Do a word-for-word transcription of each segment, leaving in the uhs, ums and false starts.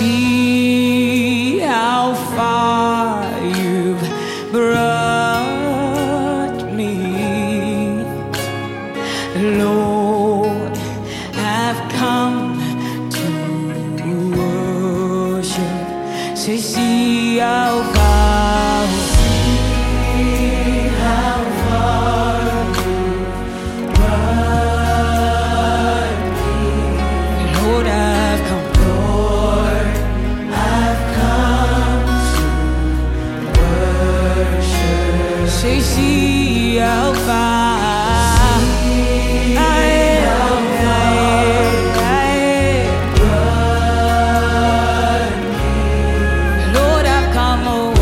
see how far you've brought me. Lord, I've come to worship. Say, see how far, see how far you've brought me. Lord, I've come, Lord, I've come to worship. Say, see how far. Lord, I've come over.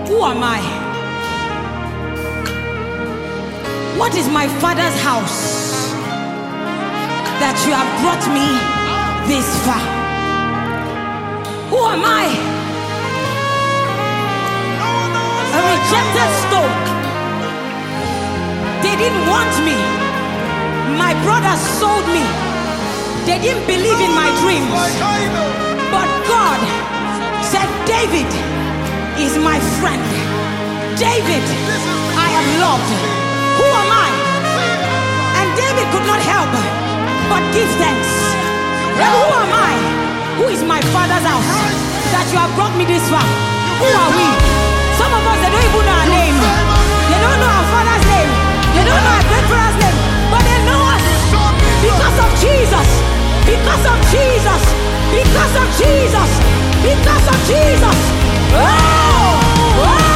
Who am I? What is my Father's house that you have brought me this far? Who am I? A rejected stone. They didn't want me. My brothers sold me. They didn't believe in my dreams. But God said, David is my friend. David, I am loved. Who am I? And David could not help but give thanks. And who am I? Who is my Father's house that you have brought me this far? Who are we? Some of us, they don't even know our name. They don't know our Father's name. They don't know our grandfather's name. But they know us because of Jesus. Because of Jesus. Because of Jesus. Because of Jesus. Oh! Oh!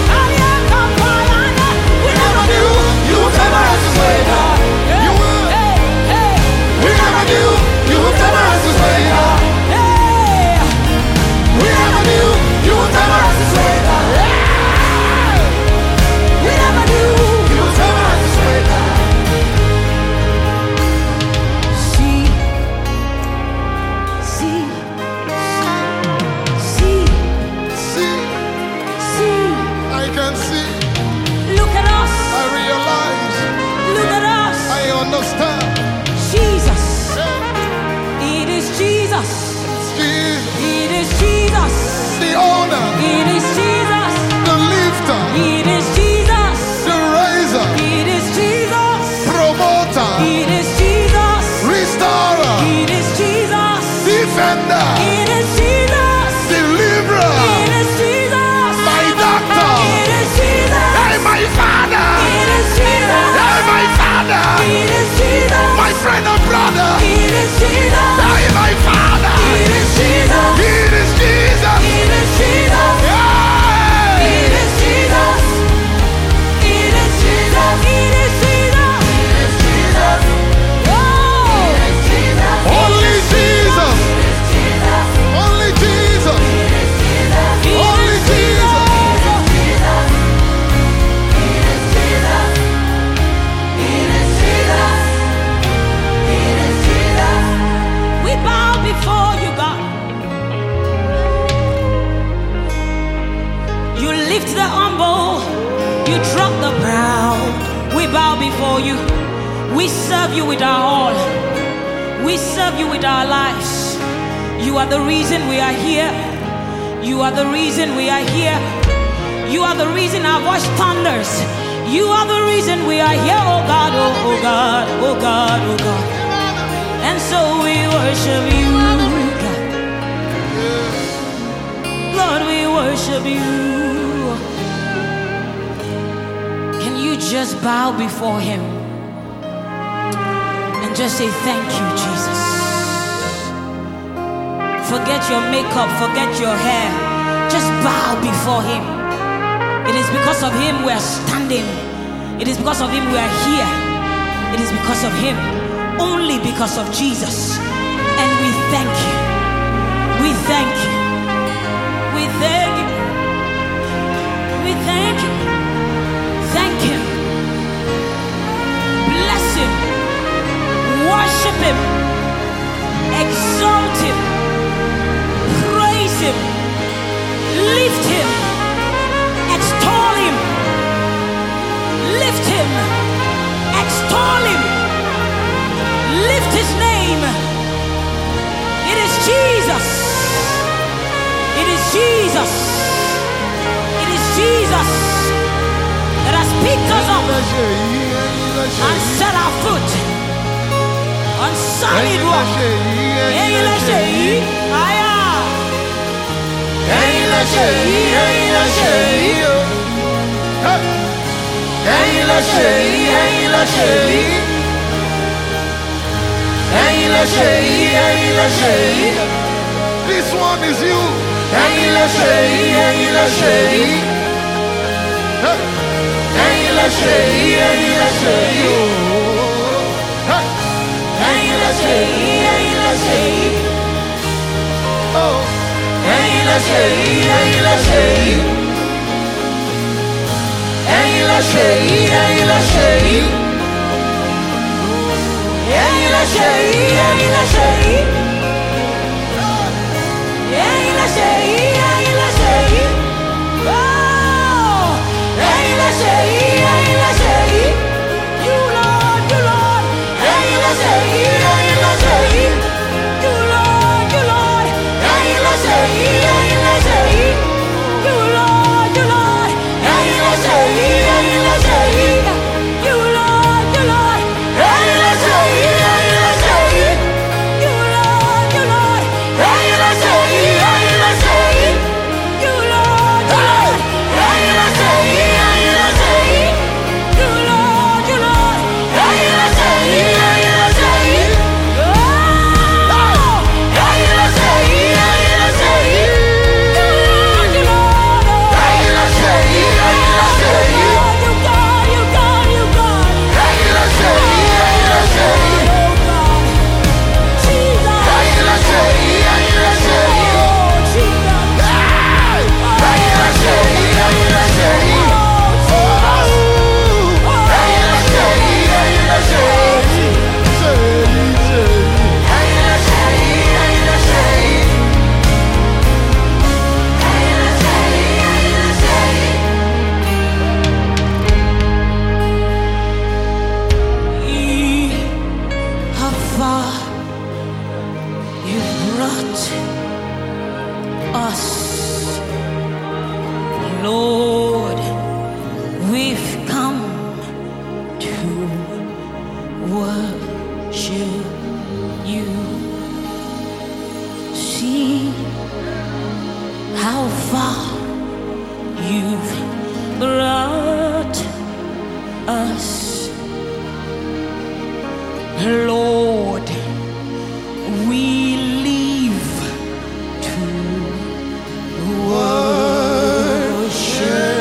You Jesus. Jesus. It is Jesus. The owner. It is Jesus. The lifter. It is Jesus. The raiser. It is Jesus. Promoter. It is Jesus. Restorer. It is Jesus. Defender. It is Jesus. Deliverer. It is Jesus. My doctor. It is Jesus. Hey, my father. It is Jesus. Hey, my father. It is Jesus. My friend and brother. It is Jesus. Hey, my father. It is Jesus. It is Jesus. It is Jesus. Yeah. It is Jesus. It is Jesus. It is Jesus. It is Jesus. Oh. It is Jesus. Only Jesus. Only Jesus. Only Jesus. We bow before you, God. You lift the humble, you drop the proud. We bow before you. We serve you with our all. We serve you with our lives. You are the reason we are here. You are the reason we are here. You are the reason our voice thunders. You are the reason we are here, oh God, oh, oh God, oh God, oh God. And so we worship you, God. Lord, we worship you. Can you just bow before him and just say thank you, Jesus? Forget your makeup, forget your hair. Just bow before him. It is because of him we are standing. It is because of him we are here. It is because of him. Only because of Jesus. And we thank you. We thank you. We thank you. We thank you. Thank him. Bless him. Worship him. Exalt him. Praise him. Lift him. Extol him. Lift him. Extol him. Lift his name. It is Jesus. It is Jesus. It is Jesus that has picked us up and set our foot on solid rock. This one is you. You Lord, worship you. See how far you've brought us, Lord. We live to worship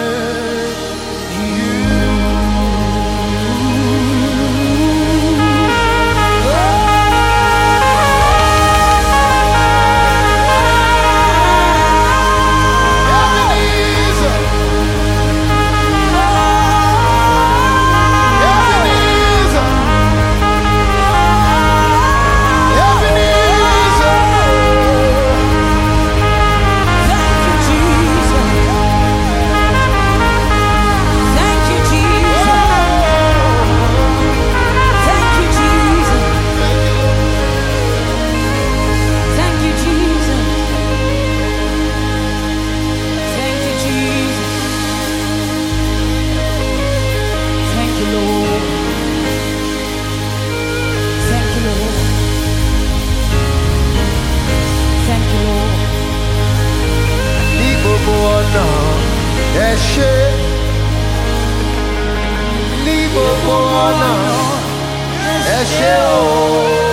Eshe, ni bobo ona, eshe o.